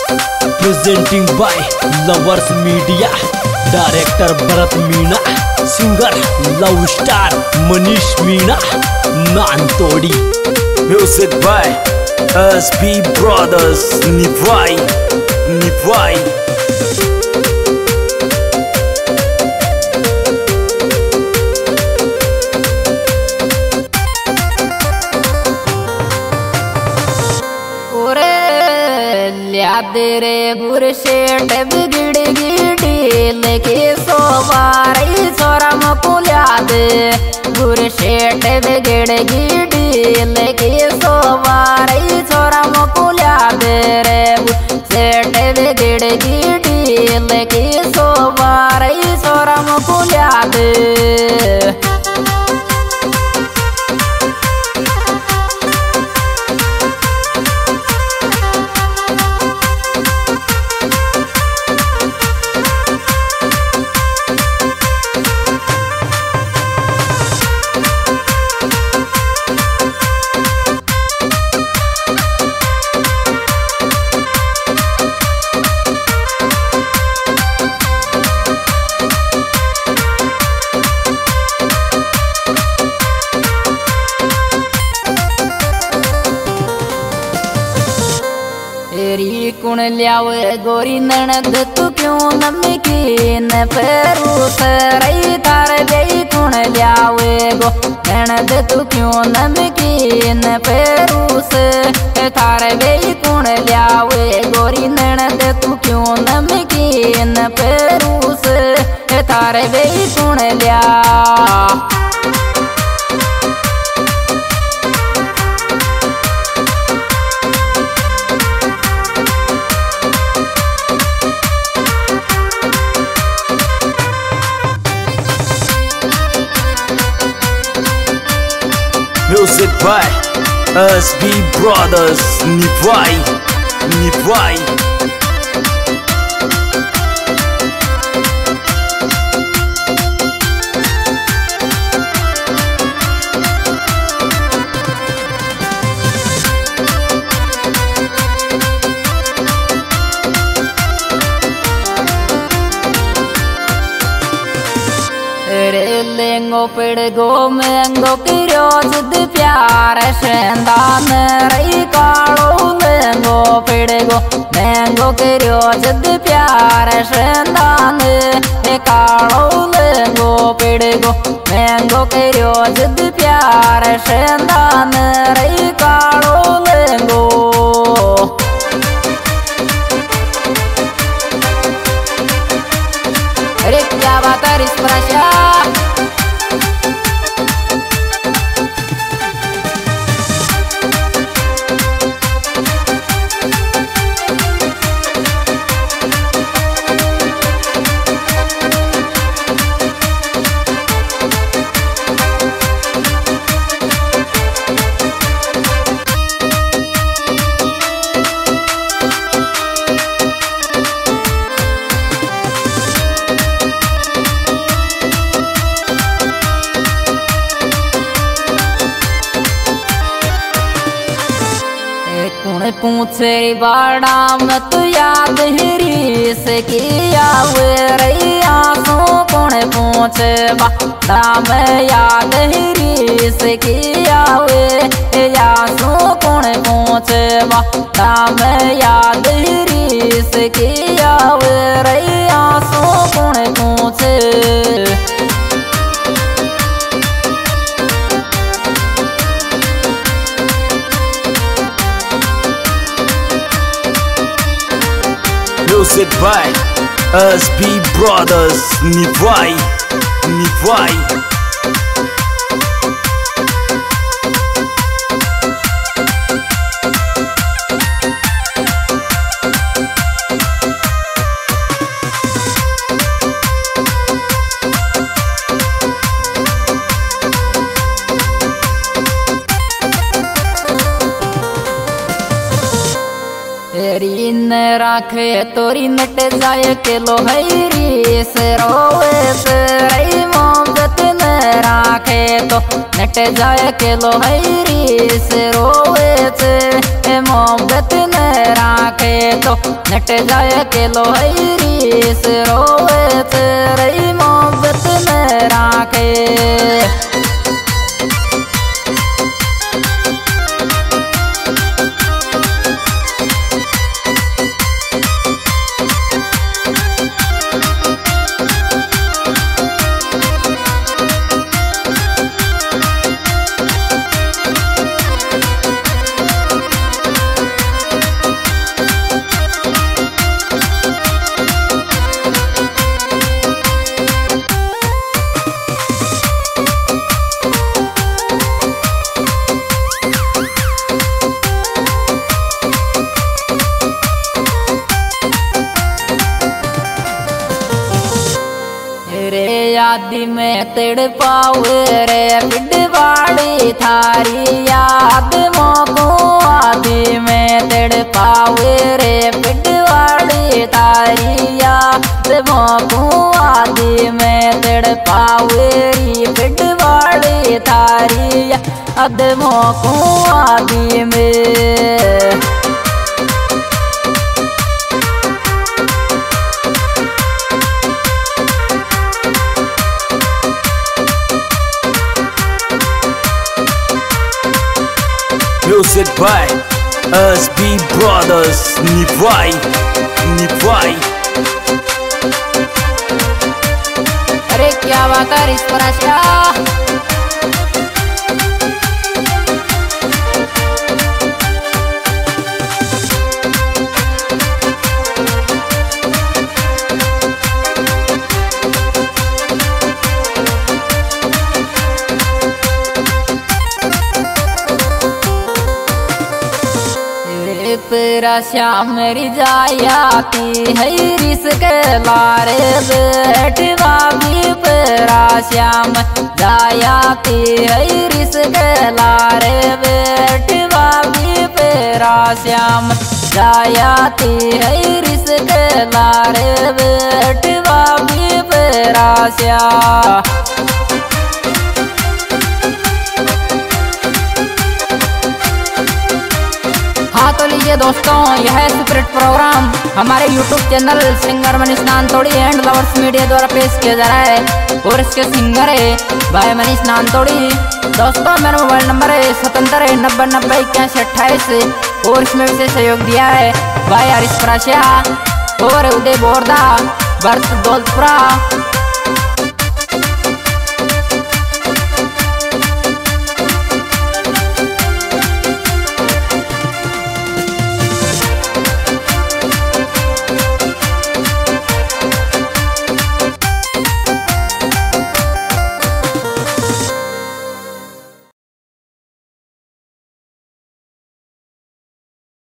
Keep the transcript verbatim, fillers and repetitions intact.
Presenting by lovers media, director Bharat Meena, singer love star Manish Meena Nantodi, music by S B brothers निभाई निभाई। रे बुरशेट बिगड़ गिड़ी लेके सोवारी सोरम कुल्या दे, बुरशेट बिगड़ गिड़ी लेके सोवारी सोरम कुल्या दे रे, बुरशेट बिगड़ गिड़ी लेके सोवारी सोरम कुल्या दे। तेरी कुण लियावे गोरी ननद तू क्यों नमकीन पेरूस रही तार दे कुण लियावे गो ननद तू क्यों नमकीन पेरूस तार दे कुण लियावे गोरी ननद तू क्यों नमकीन पेरूस तार दे कुण लिया। Music by S B brothers निभाई निभाई। लेंगो पेड़ गो मैंगो किरो जिद प्यार शेंदान रही कालो लेंगो पेड़ गो मैंगो किरो जिद प्यार शेंदान कालो लेंगो पेड़ गो मैंगो किरो जिद प्यार शेंदान रही कालो लेंगो। अरे क्या बात है रिश्वराशा। पूछे बाड़ा में तू याद हिरी से किया वे रही आंसू कौन पूछे बाड़ा में याद हिरी से किया वे आंसू कौन पूछे बाड़ा में याद हिरी से किया वे रही आंसू कौन पूछे। Music by S B brothers निभाई निभाई। तेरी न राखे तोरी नट जाए के लो हैरी से रोवे से रही मोहब्बत न राखे तो नट जाए के लो हैरी से रोवे से मोहब्बत न राखे। देखे तो नट जाए के लोहरी से रोवे तेरी मोहब्बत में राखे। यादी में तेड़ पाऊ रे बिडवाड़ी थारी याद मोको आदि में तेड़ पाऊ रे बिडवाड़ी थारी याद मोको आदि में तेड़ पाऊ रे बिडवाड़ी थारी याद मोको आदि में। Music by S B Brothers Nivai Nivai। अरे क्या बात है इस पर आशा। तेरा श्याम मेरी जायाती है रिस्क लारे बैठवा भी तेरा श्याम जायाती है रिस्क लारे बैठवा भी तेरा श्याम जायाती है रिस्क लारे बैठवा भी तेरा श्याम। हाँ तो लीजिए दोस्तों, यह है स्पिरिट प्रोग्राम हमारे YouTube channel singer Manish Nantodi and lovers media द्वारा पेश किया जा रहा है और इसके सिंगर है भाई मनीष नानतोड़ी। दोस्तों मेरा मोबाइल नंबर है सतहत्तर है नब्बे नब्बे इक्यासी अट्ठाईस और इसमें विशेष सहयोग दिया है भाई हरीश पराशिया और उदय बोरदा भरत दौलतपुरा।